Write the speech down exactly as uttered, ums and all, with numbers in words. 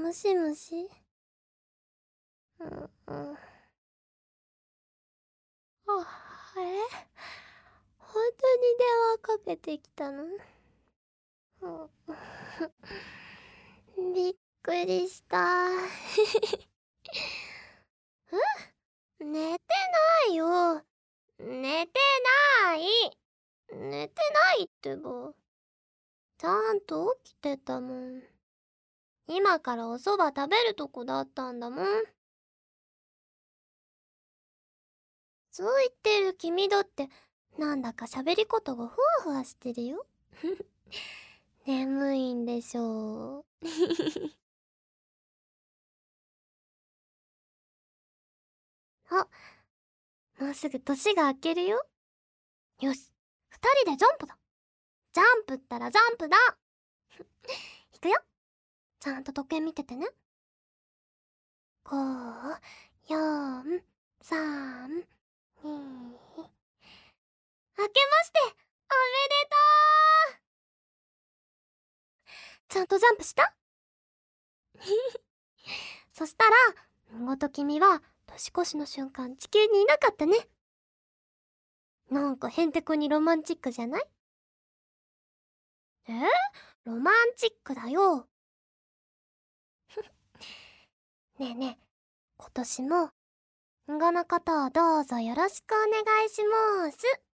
もしもし。うん、うん。あ、え、本当に電話かけてきたの？うん、びっくりした。うん？寝てないよ。寝てない。寝てないってば。ちゃんと起きてたもん。今からおそば食べるとこだったんだもん。そう言ってる君だってなんだか喋り方がふわふわしてるよ。眠いんでしょう。あ、もうすぐ年が明けるよ。よし、二人でジャンプだ。ジャンプったらジャンプだ。いくよ。ちゃんと時計見ててね。ご、よん、さん、に。明けましておめでとう。ちゃんとジャンプした？そしたら見事君は年越しの瞬間地球にいなかったね。なんかへんてこにロマンチックじゃない？え？ロマンチックだよ。ねえねえ、今年もんごのことをどうぞよろしくお願いします。